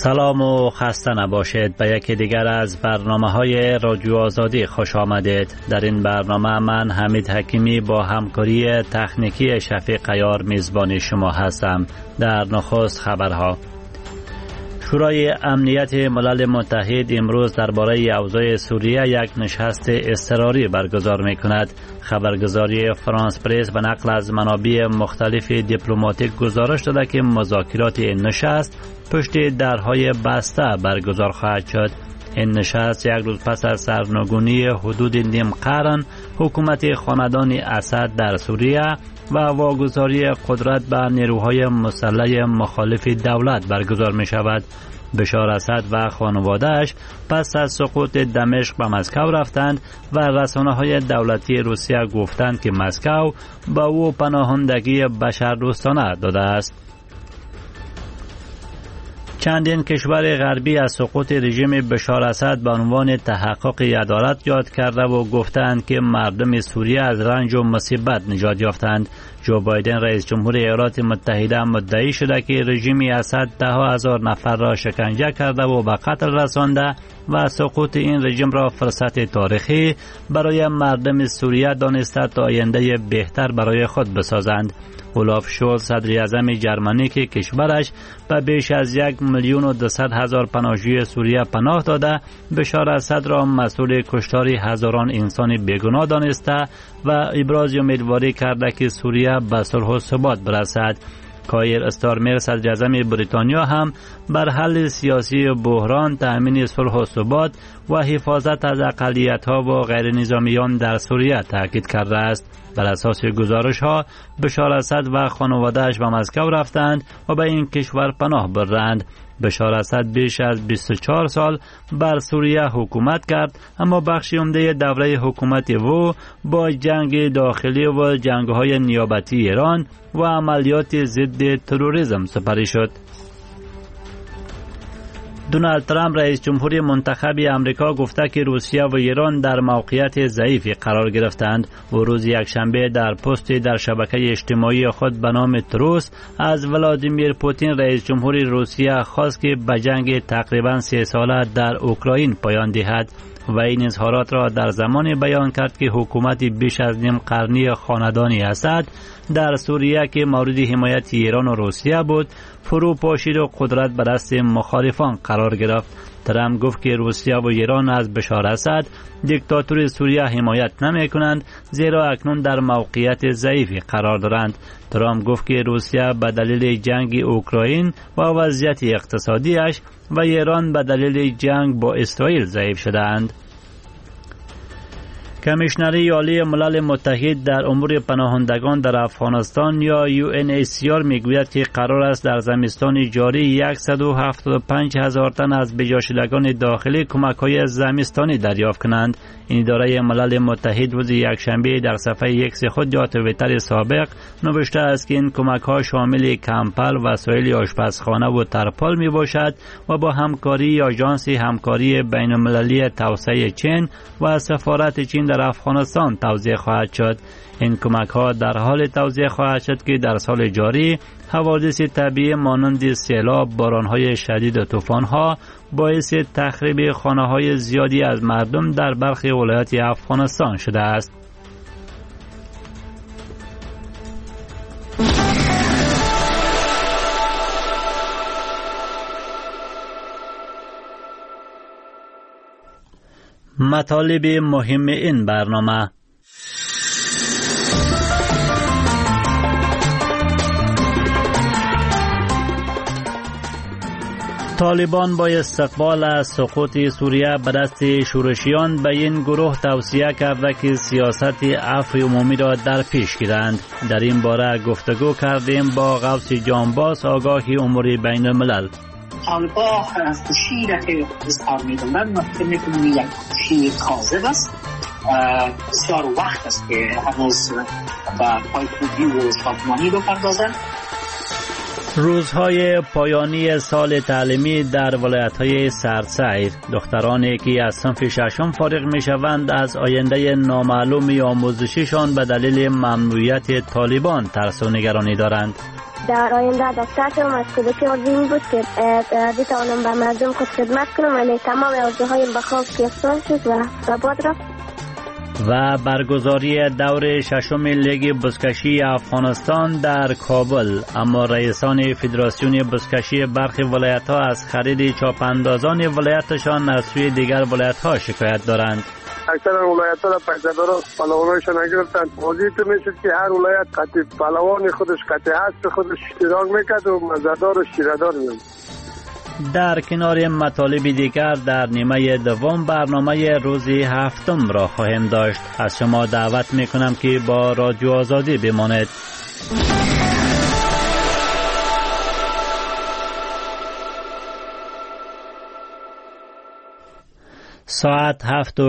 سلام و خسته نباشید. به یکی دیگر از برنامه‌های رادیو آزادی خوش آمدید. در این برنامه من حمید حکیمی با همکاری تکنیکی شفیق عیار میزبان شما هستم. در نخست خبرها: شورای امنیت ملل متحد امروز درباره اوضاع سوریه یک نشست اضطراری برگزار می‌کند. خبرگزاری فرانس پرس به نقل از منابع مختلف دیپلماتیک گزارش داده که مذاکرات این نشست پشت درهای بسته برگزار خواهد شد. این نشست یک روز پس از سرنگونی حدود نیم قرن حکومت خاندان اسد در سوریه و واگذاری قدرت به نیروهای مسلح مخالف دولت برگزار می شود. بشار اسد و خانواده‌اش پس از سقوط دمشق به مسکو رفتند و رسانه‌های دولتی روسیه گفتند که مسکو به او پناهندگی بشردوستانه داده است. چندین کشور غربی از سقوط رژیم بشار اسد به عنوان تحقق عدالت یاد کرده و گفتند که مردم سوریه از رنج و مصیبت نجات یافتند. جو بایدن رئیس جمهور ایالات متحده مدعی شده که رژیم اسد ده هزار نفر را شکنجه کرده و به قتل رسانده و سقوط این رژیم را فرصت تاریخی برای مردم سوریه دانسته تا آینده بهتر برای خود بسازند. اولاف شولز صدر اعظم جرمنی که کشورش به بیش از 1,200,000 پناهجوی سوریه پناه داده، بشار اسد را مسئول کشتار هزاران انسان بیگناه دانسته و ابراز امیدواری کرده که سوریه به صلح و ثبات برسد. کایر استارمر صدر اعظم بریتانیا هم بر حل سیاسی بحران، تأمین صلح و ثبات و حفاظت از اقلیت‌ها و غیر نظامیان در سوریه تاکید کرده است. بر اساس گزارش‌ها بشار اسد و خانواده‌اش به مسکو رفتند و به این کشور پناه بردند. بشار اسد بیش از 24 سال بر سوریه حکومت کرد، اما بخش عمده دوره حکومت او با جنگ داخلی و جنگ‌های نیابتی ایران و عملیات ضد تروریسم سپری شد. دونالد ترامپ رئیس جمهور منتخب امریکا گفته که روسیه و ایران در موقعیت ضعیفی قرار گرفتند و روز یکشنبه در پستی در شبکه اجتماعی خود به نام تروس از ولادیمیر پوتین رئیس جمهور روسیه خواست که به جنگ تقریبا 3 ساله در اوکراین پایان دهد و این اظهارات را در زمانی بیان کرد که حکومت بیش از نیم قرنی خاندان اسد در سوریه که مورد حمایت ایران و روسیه بود فرو پاشید و قدرت به دست مخالفان قرار گرفت. ترامپ گفت که روسیه و ایران از بشار اسد دیکتاتور سوریه حمایت نمی کنند، زیرا اکنون در موقعیت ضعیفی قرار دارند. ترامپ گفت که روسیه به دلیل جنگ اوکراین و وضعیت اقتصادیش و ایران به دلیل جنگ با اسرائیل ضعیف شدند. کمیشنری عالی ملل متحد در امور پناهندگان در افغانستان یا UNHCR میگوید که قرار است در زمستان جاری 175,000 تن از بجاشدگان داخلی کمک‌های زمستانی دریافت کنند. این اداره ملل متحد روز یکشنبه در صفحه ایکس خود یا توییتر سابق نوشته است که این کمک‌ها شامل کمپل، وسایل آشپزخانه و ترپال میباشد و با همکاری آژانس همکاری بین‌المللی توسعه چین و سفارت چین در افغانستان توزیع خواهد شد. این کمک‌ها در حال توزیع خواهد شد که در سال جاری حوادث طبیعی مانند سیلاب، باران‌های شدید و طوفان‌ها باعث تخریب خانه‌های زیادی از مردم در برخی ولایات افغانستان شده است. مطالب مهم این برنامه: طالبان با استقبال از سقوط سوریه به دست شورشیان به این گروه توصیه کرده که سیاست عفو عمومی را در پیش گیرند. در این باره گفتگو کردیم با غوث جانباز آگاه امور بین الملل. طالبان کشی را که اظهار می‌کنند من فکر می‌کنم یک کشی کاذب است. بسیار وقت است که هنوز به پایکوبی و ساختمانی بپردازند. روزهای پایانی سال تعلیمی در ولایت‌های سرسیر، دخترانی که از صنف ششم فارغ می‌شوند از آینده نامعلوم آموزشیشان به دلیل ممنوعیت طالبان ترس و نگرانی دارند. در آینده دکتر شدم. از کودکی آرزوم این بود که بتوانم به مردم خود خدمت کنم، ولی تمام آرزوهایم به خواب گرفتار شد و باد رفت. و برگزاری دور ششم لیگ بزکشی افغانستان در کابل، اما رئیسان فدراسیون بزکشی برخی ولایت‌ها از خرید چاپاندازان ولایتشان از سوی دیگر ولایت‌ها شکایت دارند. اکثر ولایت‌ها را پیکردارا پهلوانایشان نگرفتند. بازی تو میشد که هر ولایت قطعی پهلوان خودش قطعی هست خودش اشتراک میکرد و مزدار و شیردار می‌شد. در کنار مطالب دیگر در نیمه دوم برنامه روز هفتم را خواهیم داشت. از شما دعوت میکنم که با رادیو آزادی بمانید. ساعت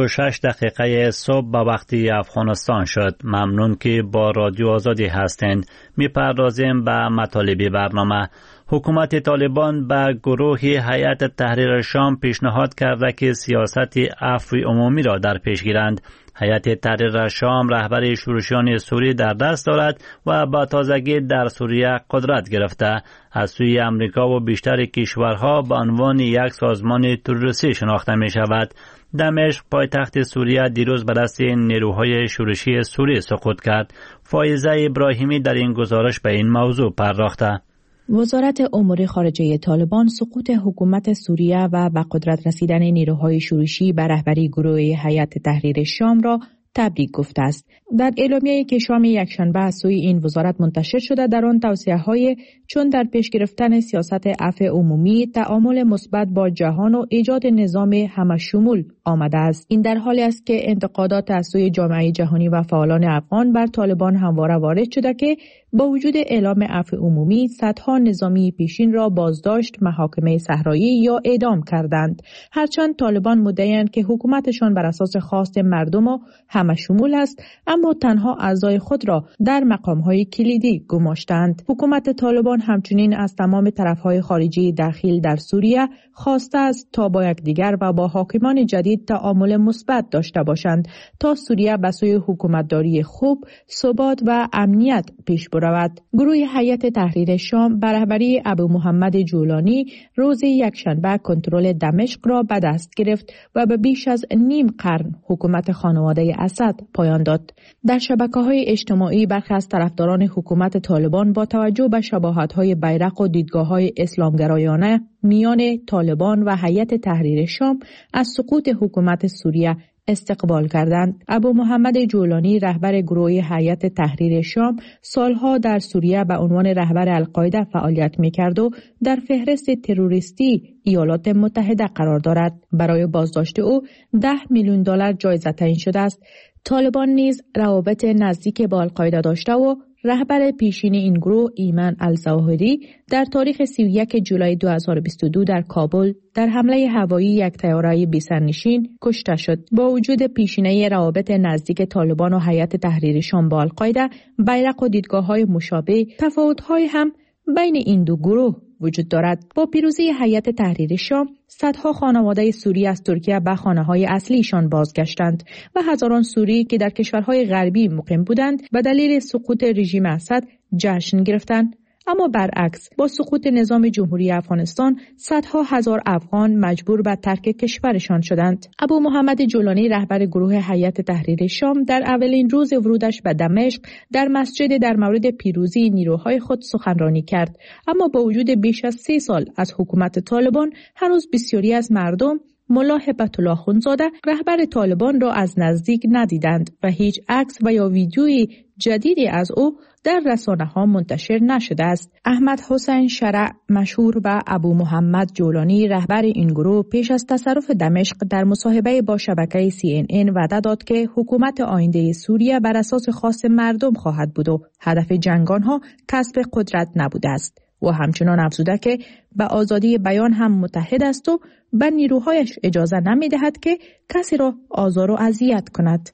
7:06 صبح به وقت افغانستان شد. ممنون که با رادیو آزادی هستند. میپردازیم به مطالب برنامه. حکومت طالبان به گروه هیئت تحریر شام پیشنهاد کرده که سیاست عفو عمومی را در پیش گیرند. هیئت تحریر شام رهبر شورشیان سوری در دست دارد و با تازگی در سوریه قدرت گرفته. از سوی امریکا و بیشتر کشورها به عنوان یک سازمان تروریستی شناخته می شود. دمشق پایتخت سوریه دیروز به دست نیروهای شورشی سوری سقوط کرد. فایزه ابراهیمی در این گزارش به این موضوع پرداخته. وزارت امور خارجه طالبان سقوط حکومت سوریه و به قدرت رسیدن نیروهای شورشی به رهبری گروه هیئت تحریر شام را تبریک گفته است. در اعلامیه‌ای که شام یکشنبه از سوی این وزارت منتشر شده، در آن توصیه‌های چون در پیش گرفتن سیاست عفو عمومی، تعامل مثبت با جهان و ایجاد نظام همه‌شمول آمده است. این در حالی است که انتقادات از سوی جامعه جهانی و فعالان افغان بر طالبان همواره وارد شده که با وجود اعلام عفو عمومی صدها نظامی پیشین را بازداشت، محاکمه صحرایی یا اعدام کردند. هرچند طالبان مدعی‌اند که حکومتشان بر اساس خواست مردم و همه‌شمول است، اما تنها اعضای خود را در مقام‌های کلیدی گماشتند. حکومت طالبان همچنین از تمام طرف‌های خارجی داخل در سوریه خواسته است تا با یکدیگر و با حاکمان جدید تعامل مثبت داشته باشند تا سوریه به سوی حکومتداری خوب، ثبات و امنیت پیش برود. گروه هیئت تحریر شام به رهبری ابو محمد جولانی روز یکشنبه کنترل دمشق را به دست گرفت و به بیش از نیم قرن حکومت خانواده اسد پایان داد. در شبکه‌های اجتماعی برخی از طرفداران حکومت طالبان با توجه به شباهت‌های بیرق و دیدگاه‌های اسلامگرایانه میان طالبان و هیئت تحریر شام از سقوط حکومت سوریه استقبال کردند. ابو محمد جولانی رهبر گروه هیئت تحریر شام سالها در سوریه به عنوان رهبر القاعده فعالیت می‌کرد و در فهرست تروریستی ایالات متحده قرار دارد. برای بازداشت او 10 میلیون دلار جایزه تعیین شده است. طالبان نیز روابط نزدیک با القاعده داشته و رهبر پیشین این گروه ایمن الظاهری در تاریخ 31 جولای 2022 در کابل در حمله هوایی یک طیاره بی‌سرنشین کشته شد. با وجود پیشینه روابط نزدیک طالبان و هیئت تحریر شام با القاعده، بیرق و دیدگاه‌های مشابه، تفاوت‌های هم بین این دو گروه وجود دارد. با پیروزی هیئت تحریر شام، صدها خانواده سوری از ترکیه به خانه‌های اصلیشان بازگشتند و هزاران سوری که در کشورهای غربی مقیم بودند به دلیل سقوط رژیم اسد جشن گرفتند. اما برعکس، با سقوط نظام جمهوری افغانستان صدها هزار افغان مجبور به ترک کشورشان شدند. ابو محمد جولانی رهبر گروه هیئت تحریر شام در اولین روز ورودش به دمشق در مسجد در مورد پیروزی نیروهای خود سخنرانی کرد. اما با وجود بیش از 3 سال از حکومت طالبان، هنوز بسیاری از مردم ملا هبت الله اخوندزاده رهبر طالبان را از نزدیک ندیدند و هیچ عکس و یا ویدیویی جدیدی از او در رسانه‌ها منتشر نشده است. احمد حسین شرع مشهور و ابو محمد جولانی رهبر این گروه پیش از تصرف دمشق در مصاحبه با شبکه CNN وعده داد که حکومت آینده سوریه بر اساس خواست مردم خواهد بود و هدف جنگ آنها کسب قدرت نبوده است. و همچنان افزوده که به آزادی بیان هم متحد است و به نیروهایش اجازه نمی‌دهد که کسی را آزار و اذیت کند.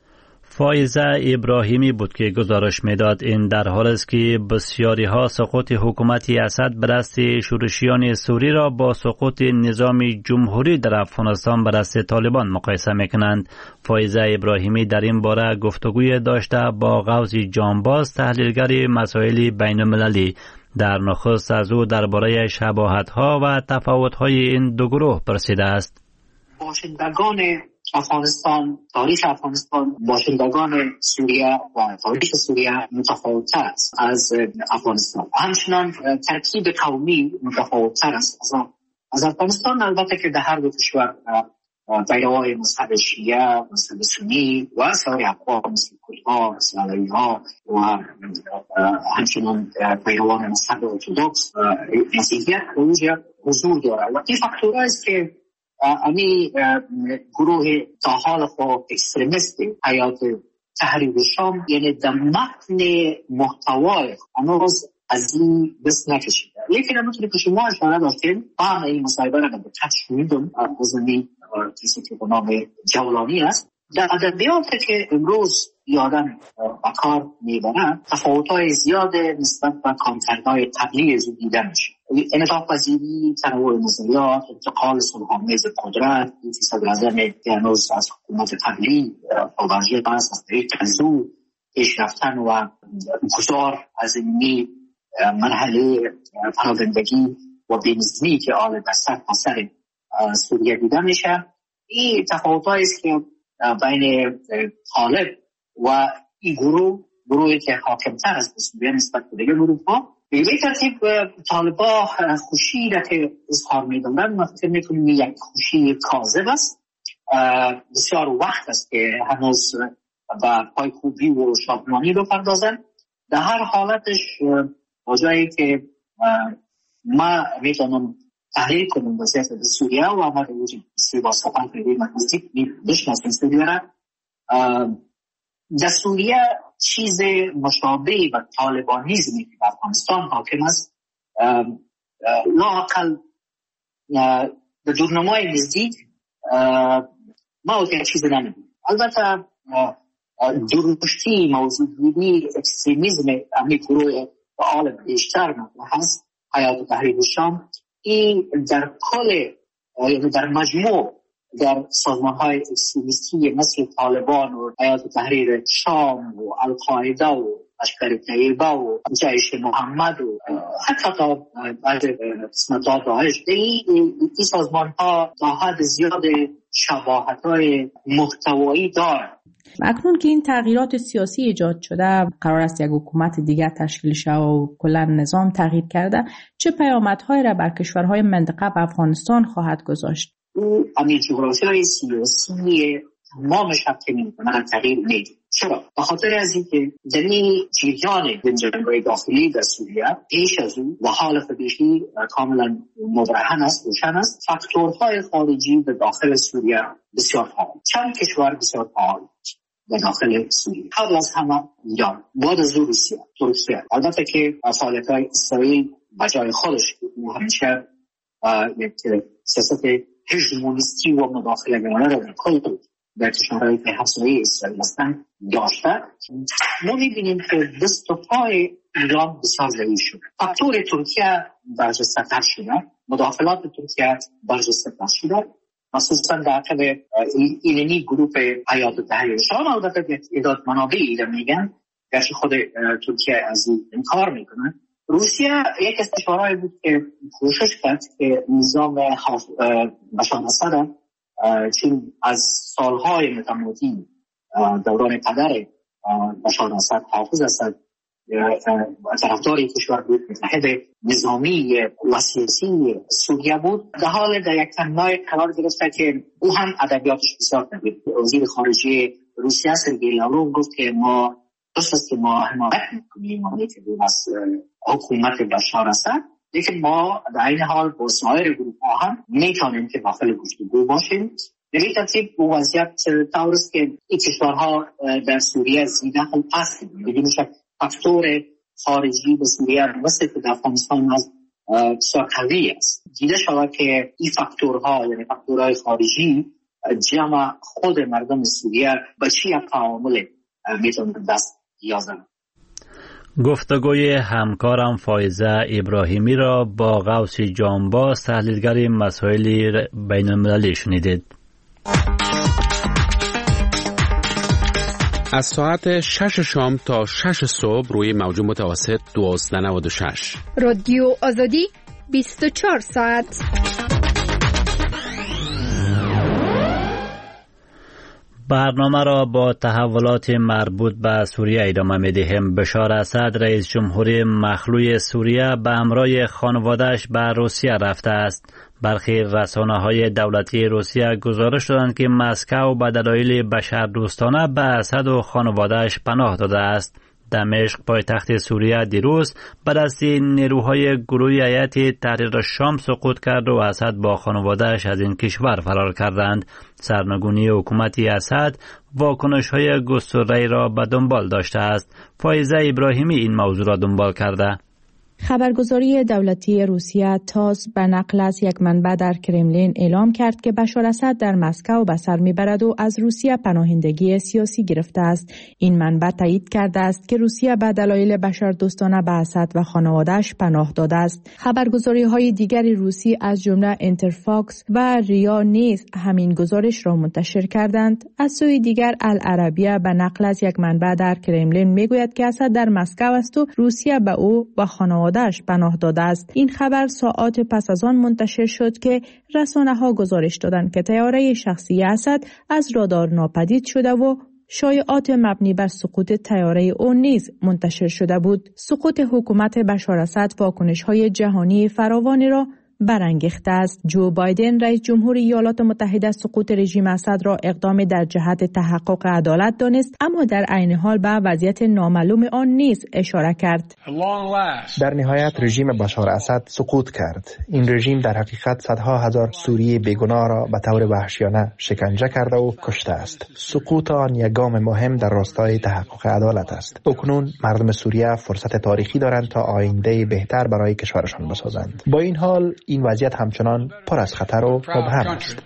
فایزه ابراهیمی بود که گزارش میداد. این در حال است که بسیاری ها سقوط حکومت اسد به دست شورشیان سوری را با سقوط نظام جمهوری در افغانستان به دست طالبان مقایسه میکنند. فایزه ابراهیمی در این باره گفتگوی داشته با غوث جانباز، تحلیلگر مسائل بین المللی. در نخست از او درباره شباهت‌ها و تفاوت‌های این دو گروه پرسیده است. باشندگان افغانستان، تاریخ افغانستان، باشندگان سوریه و تاریخ سوریه متفاوت‌تر است از افغانستان. همچنان ترکیب قومی متفاوت‌تر است از افغانستان. البته که در هر دو کشور پیروان مذهب شیعه، مذهب سنی و سایر اقوام مثل کردها، مثل علوی‌ها و همچنان پیروان مذهب ارتدوکس مسیحیت به اونجا حضور دارد. و این فاکتورها است که امی گروه تا حال خود اکستریمیست حیات تحریر شام یعنی در متن محتوای هنوز از این بس نکشیده. لیکن همونطوری که شما اشاره داشتین هم این مصاحبه را به تشکیل میدم از این کسی که به نام جولانی است. در ادبیات که امروز یادم بکار میبرند تفاوت‌های زیاد نسبت به کارکردهای قبلی دیده میشه. انعطاف پذیری، تنوع نظریات، انتقال صلح‌آمیز قدرت، این صدراعظم که هنوز از حکومت قبلی پابرجه است از طریق تنظیم پیش رفتن و گذار از این مرحله پراگندگی و بینظمی که آل بسر پسر سوریه دیده میشه. این تفاوت‌هایی است که بین طالب و این گروهی که حاکم‌تر است به سوریه نسبت به دیگر گروه‌ها. به این ترتیب طالب‌ها خوشی را که اظهار می‌کنند من فکر می‌کنم یک خوشی کاذب است. بسیار وقت است که هنوز با پای خوبی و شادمانی رو پردازند. در هر حالتش با جایی که ما می‌تونم تحلیل کنم وضعیت سوریه و ما روی با صحبت کردیم نزدیک می‌شناسیم سوریه را. در سوریه چیز مشابه با طالبانیزمی که در افغانستان حاکم است لااقل در دورنمای نزدیک ما یک چیز نمی‌بینیم. البته درشتی موضوعی اکستریمیزم امی گروه فعال بیشتر هست حیات تحریر شام. این در کل در مجموع در سازمان‌های اکستریمیستی مثل طالبان و حیات تحریر شام و القاعده و لشکر طیبه و جیش محمد و حتی تا بعض قسمت‌ها داعش، این سازمان‌ها تا حد زیاد شباهت‌های محتوایی دارند. اکنون که این تغییرات سیاسی ایجاد شده، قرار است یک حکومت دیگر تشکیل شود و کلا نظام تغییر کرده، چه پیامدهایی را بر کشورهای منطقه و افغانستان خواهد گذاشت؟ همین جغرافیای سیاسی تمامش هم که می‌کنه تغییر می‌کنه. چرا؟ به خاطر از اینکه در این جریان جنگ‌های داخلی در سوریه پیش از او و حال خودشی کاملا مبرهن است، روشن است. فاکتورهای خارجی در داخل سوریه بسیار فعال. چند کشور بسیار فعال در داخل سوریه. قبل از همه ایران، بعد از روسیه. البته که فعالیت‌های اسرائیل بجای خودش همیشه یک سیاست هژمونیستی و مداخله‌گرانه را در کل در کشورهای که همسایه اسرائیل هستند داشته. ما می‌بینیم که دست و پای ایران بسیار ضعیف شده. فاکتور ترکیه برجسته‌تر شده، مداخلات ترکیه برجسته‌تر شده، مخصوصا در عقب ایرانی گروه حیات تحریر شام. البته تعداد منابع ایران میگن گرچه خود ترکیه از این انکار میکنه. روسیه یک از کشورهایی بود که کوشش کرد که نظام بشار اسد چون از سالهای متمادی دوران پدر بشار اسد حافظ اسد طرفدار کشور بود، متحد نظامی و سیاسی سوریه بود، در حال در یک تنهای قرار گرفته که او هم ادبیاتش بسیار نبود. وزیر خارجه روسیه سرگئی لاروف گفت که ما درست است که ما حمایت میکنیم که بود از حکومت بشار اسد، لیکن ما در این حال با سایر گروه‌ها هم میتونیم که داخل گفتگو باشیم. در این ترتیب وضعیت طور است که این کشورها در سوریه زیده هم پس بدون شک فاکتور خارجی به سوریه مثل که در افغانستان بسیار قوی است. دیده شود که این فاکتورها یعنی فاکتورهای خارجی جمع خود مردم سوریه به چی تعامل میتونن دست یازن. گفتگوی همکارم فایزه ابراهیمی را با غوث جانباز تحلیلگر مسائل بین المللی شنیدید. از ساعت 6 شام تا 6 صبح روی موج متوسط 1296. رادیو آزادی 24 ساعت. برنامه را با تحولات مربوط به سوریه ادامه می‌دهیم. بشار اسد رئیس جمهور مخلوع سوریه به همراه خانواده‌اش به روسیه رفته است. برخی رسانه‌های دولتی روسیه گزارش دادند که مسکو به دلایل بشردوستانه به اسد و خانواده‌اش پناه داده است. دمشق پایتخت سوریه دیروز به دست نیروهای گروه هیئت تحریر شام سقوط کرد و اسد با خانواده‌اش از این کشور فرار کردند. سرنگونی حکومت اسد واکنش‌های گسترده‌ای را به دنبال داشته است. فایزه ابراهیمی این موضوع را دنبال کرده. خبرگزاری دولتی روسیه تاس به نقل از یک منبع در کرملین اعلام کرد که بشار اسد در مسکو به سر میبرد و از روسیه پناهندگی سیاسی گرفته است. این منبع تایید کرده است که روسیه به دلایل بشردوستانه به اسد و خانواده‌اش پناه داده است. خبرگزاری‌های دیگر روسی از جمله انترفاکس و ریا نیز همین گزارش را منتشر کردند. از سوی دیگر العربیه به نقل از یک منبع در کرملین میگوید که اسد در مسکو است و روسیه به او و خانواده‌اش پناه داده است. این خبر ساعات پس از آن منتشر شد که رسانه‌ها گزارش دادند که طیاره شخصی اسد از رادار ناپدید شده و شایعات مبنی بر سقوط طیاره او نیز منتشر شده بود. سقوط حکومت بشار اسد واکنش‌های جهانی فراوانی را برانگیخته است. جو بایدن رئیس جمهور ایالات متحده سقوط رژیم اسد را اقدام در جهت تحقق عدالت دانست، اما در عین حال به وضعیت نامعلوم آن نیز اشاره کرد. در نهایت رژیم بشار اسد سقوط کرد. این رژیم در حقیقت صدها هزار سوری بیگناه را به طور وحشیانه شکنجه کرده و کشته است. سقوط آن یک گام مهم در راستای تحقق عدالت است. اکنون مردم سوریه فرصت تاریخی دارند تا آینده بهتر برای کشورشان بسازند. با این حال این وضعیت همچنان پر از خطر و مبهم است.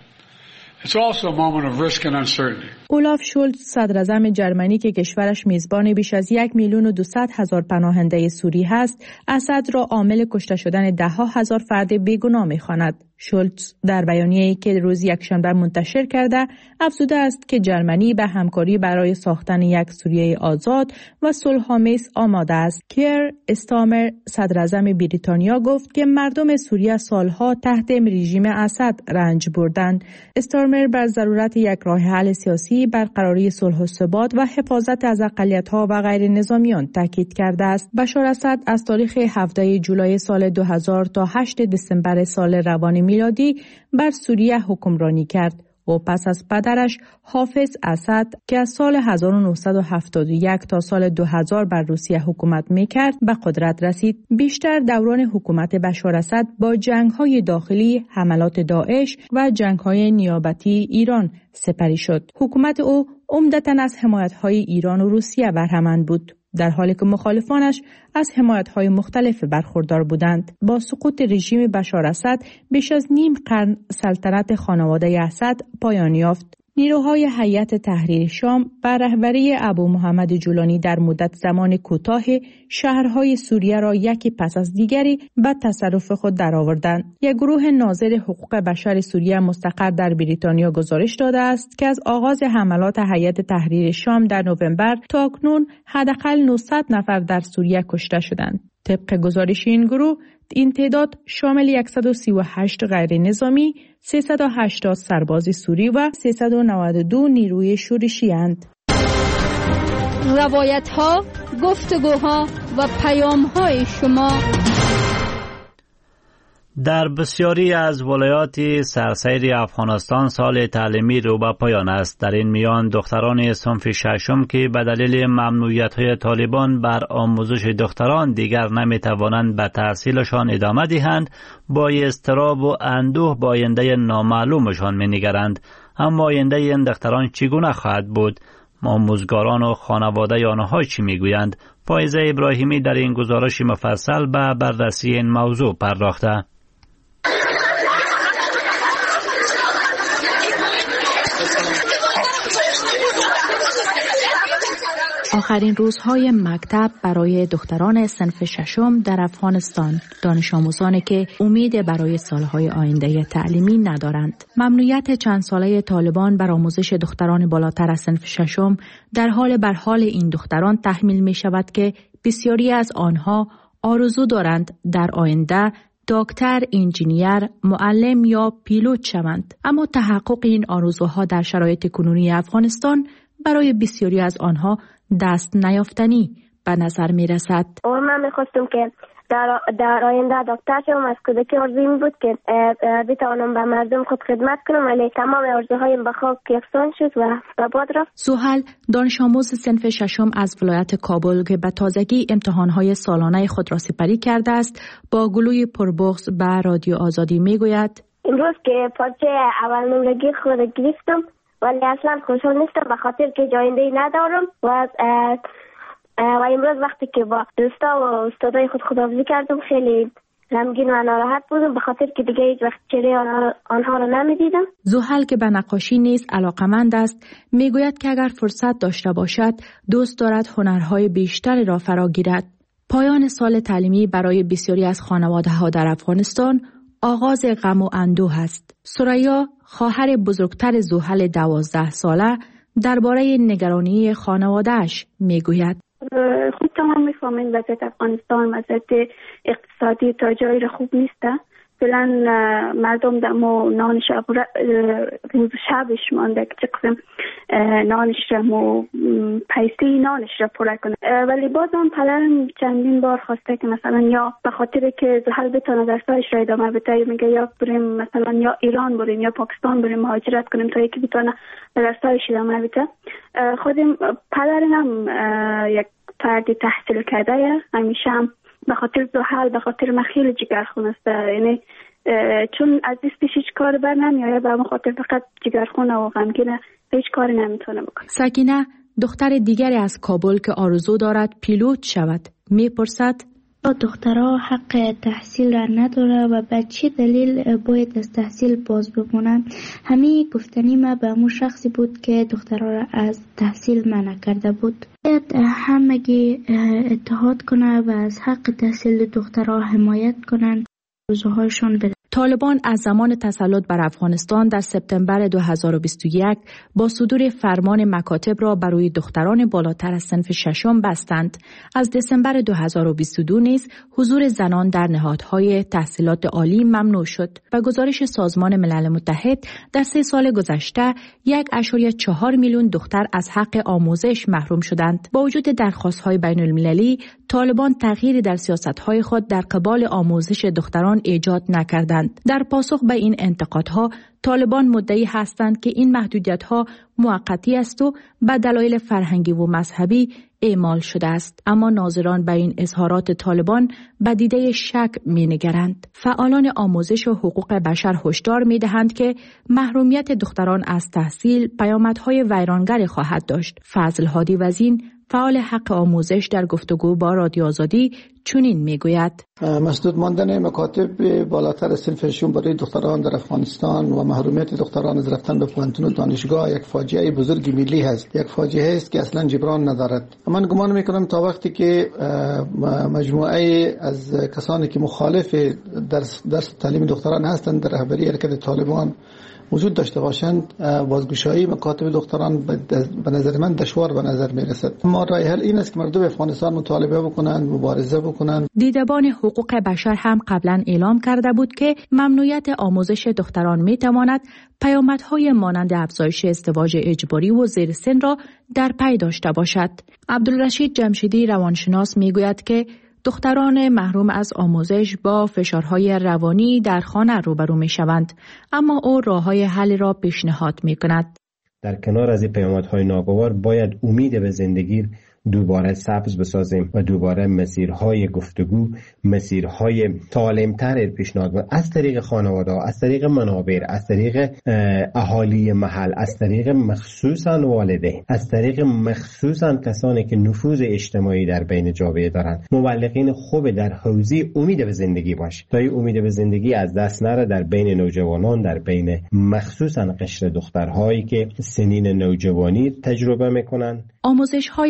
اولاف شولز صدراعظم جرمنی که کشورش میزبان بیش از 1,200,000 پناهنده سوری هست، اسد را عامل کشته شدن ده‌ها هزار فرد بیگناه می‌خواند. شولز در بیانیه‌ای که روز یکشنبه منتشر کرده افزوده است که جرمنی به همکاری برای ساختن یک سوریه آزاد و صلح‌آمیز آماده است. کیر استامر صدراعظم بریتانیا گفت که مردم سوریه سالها تحت رژیم اسد رنج بردند. استامر بر ضرورت یک راه حل سیاسی، برقراری صلح و ثبات و حفاظت از اقلیت‌ها و غیر نظامیان تاکید کرده است. بشار اسد از تاریخ 17 جولای سال 2000 تا 8 دسامبر سال روان میلادی بر سوریه حکمرانی کرد و پس از پدرش حافظ اسد که از سال 1971 تا سال 2000 بر روسیه حکومت میکرد به قدرت رسید. بیشتر دوران حکومت بشار اسد با جنگ‌های داخلی، حملات داعش و جنگ‌های نیابتی ایران سپری شد. حکومت او عمدتاً از حمایت‌های ایران و روسیه بهره‌مند بود، در حالی که مخالفانش از حمایت‌های مختلف برخوردار بودند. با سقوط رژیم بشار اسد بیش از نیم قرن سلطنت خانواده اسد پایان یافت. نیروهای هیئت تحریر شام بر رهبری ابو محمد جولانی در مدت زمان کوتاه شهرهای سوریه را یکی پس از دیگری به تصرف خود درآوردند. یک گروه ناظر حقوق بشر سوریه مستقر در بریتانیا گزارش داده است که از آغاز حملات هیئت تحریر شام در نوامبر تا اکنون حداقل 900 نفر در سوریه کشته شدند. طبق گزارش این گروه، این تعداد شامل 138 غیر نظامی، 380 سرباز سوری و 392 نیروی شورشی اند. روایت‌ها، گفتگوها و پیام‌های شما. در بسیاری از ولایات سراسر افغانستان سال تعلیمی رو به پایان است. در این میان دختران صنف ششم که به دلیل ممنوعیت‌های طالبان بر آموزش دختران دیگر نمی‌توانند به تحصیلشان ادامه دهند، با اضطراب و اندوه با آینده نامعلومشان می‌نگرند. اما آینده این دختران چگونه خواهد بود؟ آموزگاران و خانواده آنها چی می‌گویند؟ فایزه ابراهیمی در این گزارش مفصل به بررسی این موضوع پرداخته. آخرین روزهای مکتب برای دختران صنف ششم در افغانستان، دانش آموزانی که امید برای سالهای آینده تعلیمی ندارند. ممنوعیت چند ساله طالبان بر آموزش دختران بالاتر از صنف ششم در حال بر حال این دختران تحمیل می شود که بسیاری از آنها آرزو دارند در آینده دکتر، انجینیر، معلم یا پیلوت شوند. اما تحقق این آرزوها در شرایط کنونی افغانستان برای بسیاری از آنها دست نیافتنی به نظر می رسد. من میخواستم که در آینده دکتر شوم. از کودکی آرزویم بود که بتوانم به مردم خود خدمت کنم، ولی تمام آرزوهایم به خاک یکسان شد و به باد رفت. زحل دانش آموز صنف ششم از ولایت کابل که به تازگی امتحانهای سالانه خود را سپری کرده است، با گلوی پربغض به رادیو آزادی میگوید: امروز که پارچه اول نمرگی خود گرفتم، ولی اصلا خوشحال نیستم به خاطر که آینده‌ای ندارم و امروز وقتی که با دوستا و استادای خود خداحافظی کردم خیلی غمگین و ناراحت بودم به خاطر که دیگه هیچ وقت چهره آنها را نمیدیدم. زحل که به نقاشی نیز علاقمند است میگوید که اگر فرصت داشته باشد دوست دارد هنرهای بیشتری را فرا گیرد. پایان سال تعلیمی برای بسیاری از خانواده‌ها در افغانستان آغاز غم و اندوه است. ثریا، خواهر بزرگتر زحل 12 ساله، درباره نگرانی خانواده‌اش میگوید: خود تمام میفهمین وضعیت افغانستان وضعیت اقتصادی تا جایی را خوب نیسته. فعلا مردم دمو نان شب روز شبش مانده که چقدر نانش را پیسی نانش را پره کنه، ولی باز هم پدرم چندین بار خواسته که مثلا یا به خاطر که زحل بتونه درسایش را ادامه بده، میگه یا بریم مثلا یا ایران بریم یا پاکستان بریم مهاجرت کنیم تا یکی بتونه درسایش ادامه بده. خودم پدرم هم یک فردی تحصیل کرده، همیشه هم به خاطر زحل به خاطر من خیلی جگرخون است، یعنی چون از دستش هیچ کار بر نمیآید، به خاطر فقط جگرخونه و غمگینه، هیچ کاری نمیتونه بکنه. سکینه، دختر دیگری از کابل که آرزو دارد پیلوت شود، میپرسد: دخترها حق تحصیل را نداره و به چه دلیل باید از تحصیل باز بمونن؟ همه گفتنی ما به همون شخصی بود که دخترها را از تحصیل منع کرده بود. باید همگی اتحاد کنه و از حق تحصیل دخترها حمایت کنن، روزهایشون بده. طالبان از زمان تسلط بر افغانستان در سپتامبر 2021 با صدور فرمان مکاتب را برای دختران بالاتر از صنف ششم بستند. از دسامبر 2022 نیز حضور زنان در نهادهای تحصیلات عالی ممنوع شد. به گزارش سازمان ملل متحد در 3 سال گذشته 1.4 میلیون دختر از حق آموزش محروم شدند. با وجود درخواست‌های بین‌المللی، طالبان تغییری در سیاست‌های خود در قبال آموزش دختران ایجاد نکردند. در پاسخ به این انتقادها، طالبان مدعی هستند که این محدودیت‌ها موقتی است و به دلایل فرهنگی و مذهبی اعمال شده است. اما ناظران به این اظهارات طالبان به دیده شک می‌نگرند. فعالان آموزش و حقوق بشر هشدار می‌دهند که محرومیت دختران از تحصیل پیامدهای ویرانگری خواهد داشت. فضل هادی وزین، فعال حق آموزش، در گفتگو با رادیو آزادی چنین میگوید: مسدود ماندن مکاتب بالاتر از صنف ششم برای دختران در افغانستان و محرومیت دختران از رفتن به پوهنتون و دانشگاه یک فاجعه بزرگ ملی هست، یک فاجعه است که اصلا جبران ندارد. من گمان میکنم تا وقتی که مجموعه از کسانی که مخالف درس تعلیم دختران هستند در رهبری حرکت طالبان وجود داشته باشند، بازگشایی مکاتب دختران به نظر من دشوار به نظر میرسد. اما راه حل این است که مردم افغانستان مطالبه بکنند، مبارزه بکنند. دیدبان حقوق بشر هم قبلا اعلام کرده بود که ممنوعیت آموزش دختران میتواند پیامدهای مانند افزایش ازدواج اجباری و زیر سن را در پی داشته باشد. عبدالرشید جمشیدی روانشناس میگوید که دختران محروم از آموزش با فشارهای روانی در خانه روبرو می شوند، اما او راه‌های حل را پیشنهاد می کند. در کنار از این پیامدهای ناگوار باید امید به زندگی دوباره سبز بسازیم و دوباره مسیرهای گفتگو، مسیرهای سالم‌تر پیشنهاد از طریق خانواده، از طریق منابر، از طریق اهالی محل، از طریق مخصوصاً والدین، از طریق مخصوصاً کسانی که نفوذ اجتماعی در بین جامعه دارند. مبلغین خوب در حوزه امید به زندگی باش تا این امید به زندگی از دست نره در بین نوجوانان، در بین مخصوصاً قشر دخترهایی که سنین نوجوانی تجربه میکنن. آموزش‌های آنلاین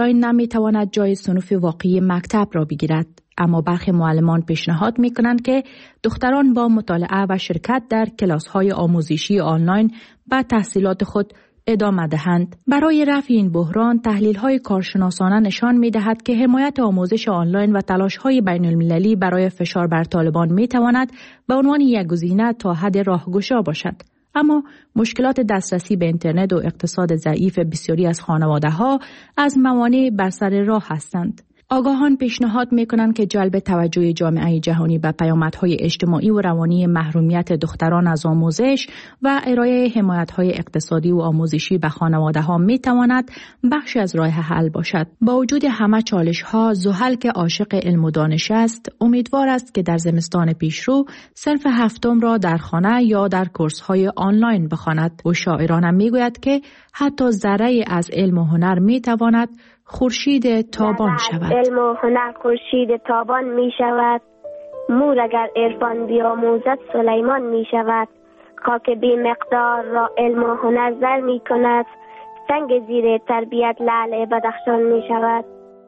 آنلاین نمیتواند جای صنوف واقعی مکتب را بگیرد. اما برخی معلمان پیشنهاد میکنند که دختران با مطالعه و شرکت در کلاس‌های آموزشی آنلاین به تحصیلات خود ادامه دهند. برای رفع این بحران، تحلیل‌های کارشناسانه نشان می‌دهد که حمایت آموزش آنلاین و تلاش‌های بین‌المللی برای فشار بر طالبان می‌تواند به عنوان یک گزینه تا حد راهگشا باشد. اما مشکلات دسترسی به اینترنت و اقتصاد ضعیف بسیاری از خانواده‌ها از موانع بر سر راه هستند. آگاهان پیشنهاد می‌کنند که جلب توجه جامعه جهانی به پیامدهای اجتماعی و روانی محرومیت دختران از آموزش و ارائه حمایت‌های اقتصادی و آموزشی به خانواده‌ها می‌تواند بخشی از راه حل باشد. با وجود همه چالش‌ها، زحل که عاشق علم و دانش است، امیدوار است که در زمستان پیشرو صنف هفتم را در خانه یا در کورس‌های آنلاین بخواند. و شاعرانه می‌گوید که حتی ذره از علم و هنر می‌تواند خورشید تابان شود. علم و هنر خورشید تابان می شود. مور اگر عرفان بیاموزد سلیمان می شود. خاک بی مقدار را علم و هنر زر می کند. سنگ زیر تربیت لعل بدخشان می شود.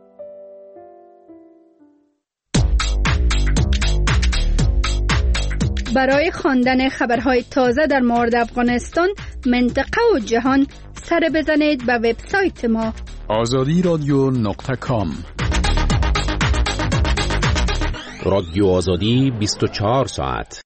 برای خواندن خبرهای تازه در مورد افغانستان، منطقه و جهان، سر بزنید به وبسایت ما azadiradyo.com. رادیو آزادی 24 ساعت.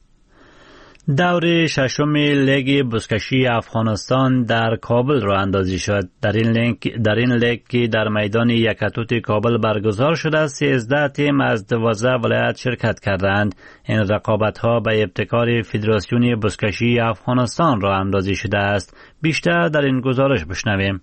دور ششم لیگ بزکشی افغانستان در کابل را اندازی شد. در این لیگ که در میدان یکتوت کابل برگزار شده، 13 تیم از 12 ولایت شرکت کردند. این رقابت‌ها به ابتکار فدراسیون بزکشی افغانستان را اندازی شده است. بیشتر در این گزارش بشنویم.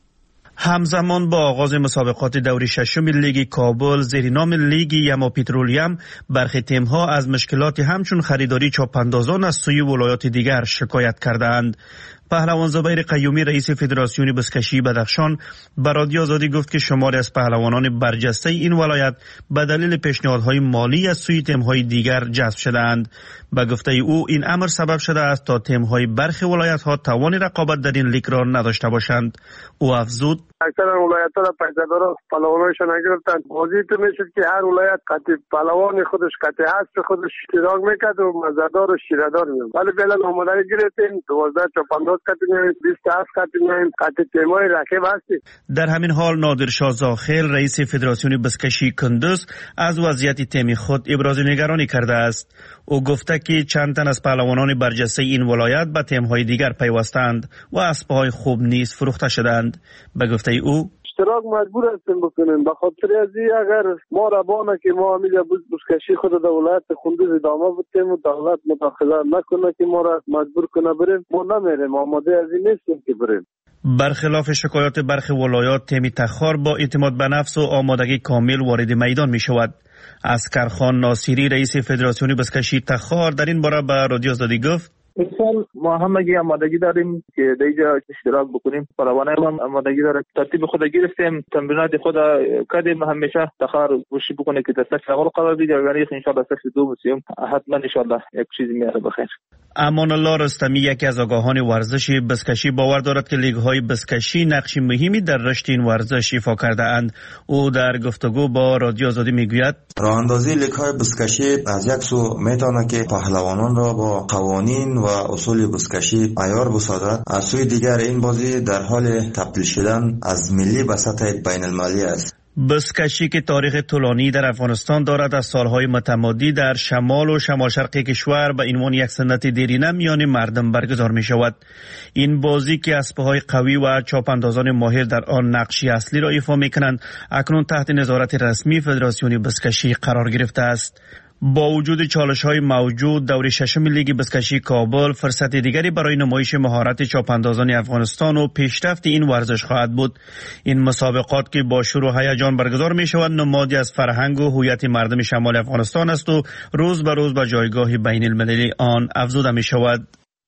همزمان با آغاز مسابقات دور ششم لیگ کابل زیر نام لیگ یما پترولیم، برخی تیم‌ها از مشکلات همچون خریداری چاپاندازان از سوی ولایات دیگر شکایت کردند. پهلوان زبیر قیومی رئیس فدراسیون بزکشی بدخشان به رادیو آزادی گفت که شماری از پهلوانان برجسته این ولایت به دلیل پیشنهادهای مالی از سوی تیم‌های دیگر جذب شدند. به گفته او این امر سبب شده است تا تیم‌های برخی ولایت‌ها توان رقابت در این لیگ را نداشته باشند. او افزود: اکثر ولایت‌ها را پیشه‌دارا پهلوانایشان نگرفتند. بازی تو میشد که هر ولایت قطعی پهلوان خودش قطعی هست خودش اشتراک میکرد و مزدار و شیردار می‌شد. ولی فعلا آمادگی گرفتیم 12 چاپانداز قطعی 27 قطعی تیم‌های رقیب هستیم. در همین حال نادرشاه زاخیل رئیس فدراسیون بزکشی کندوز از وضعیت تیم خود ابراز نگرانی کرده است. او گفته که چند تن از پهلوانان برجسته این ولایت به تیم‌های دیگر پیوستند و اسب‌های خوب نیز فروخته شدند. به گفته او اشتراک مجبور هستیم بکنیم، به خاطر از این اگر ما ربانه که ما همیشه بزکشی خود در ولایت کندوز ادامه بدیم و دولت مداخله نکنه که ما را مجبور کنه بریم، ما نمیریم، آماده از این نیستیم که بریم. برخلاف شکایات برخی ولایات، تیم تخار با اعتماد به نفس و آمادگی کامل وارد میدان می شود. اسکرخان ناصری رئیس فدراسیون بزکشی تخار در این باره به رادیو آزادی گفت: مثال ما همگی آمادگی داریم که در اینجا اشتراک بکنیم. پروانه هم آمادگی داره، ترتیب خود گرفتیم، تمرینات خود کردیم. همیشه تخار کوشش بکنه که دستش اول قرار بگیره، یعنی ان شاء الله دست دوم سوم حتما ان شاء الله یک چیزی میاره بخیر. امان الله رستمی یکی از آگاهان ورزش بزکشی باور دارد که لیگ‌های بزکشی نقش مهمی در رشد این ورزش ایفا کرده اند. او در گفتگو با رادیو آزادی میگوید: راهاندازی لیگ‌های بزکشی از یک سو میتونه که پهلوانان را با قوانین و اصول بزکشی عیار بسازد، از سوی دیگر این بازی در حال تبدیل شدن از ملی به سطح بین المللی است. بزکشی که تاریخ طولانی در افغانستان دارد، از سالهای متمادی در شمال و شمال شرقی کشور به عنوان یک سنت دیرینه میان مردم برگزار می شود. این بازی که اسبهای قوی و چاپاندازان ماهر در آن نقشی اصلی را ایفا می کنند، اکنون تحت نظارت رسمی فدراسیون بزکشی قرار گرفته است. با وجود چالش‌های موجود، دور ششم لیگ بزکشی کابل فرصت دیگری برای نمایش مهارت چاپاندازان افغانستان و پیشرفت این ورزش خواهد بود. این مسابقات که با شور و هیجان برگزار می‌شود، نمادی از فرهنگ و هویت مردم شمال افغانستان است و روز به روز به جایگاه بین المللی آن افزوده می‌شود.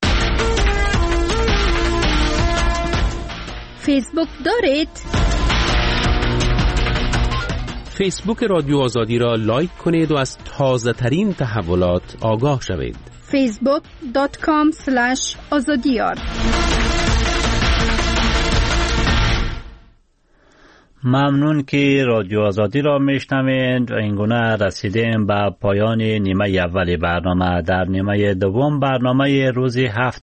فیسبوک دارید؟ فیسبوک رادیو آزادی را لایک کنید و از تازه ترین تحولات آگاه شوید. facebook.com/azadiyar. ممنون که رادیو آزادی را میشنوید. این گونه رسیدیم به پایان نیمه اول برنامه. در نیمه دوم برنامه روز هفت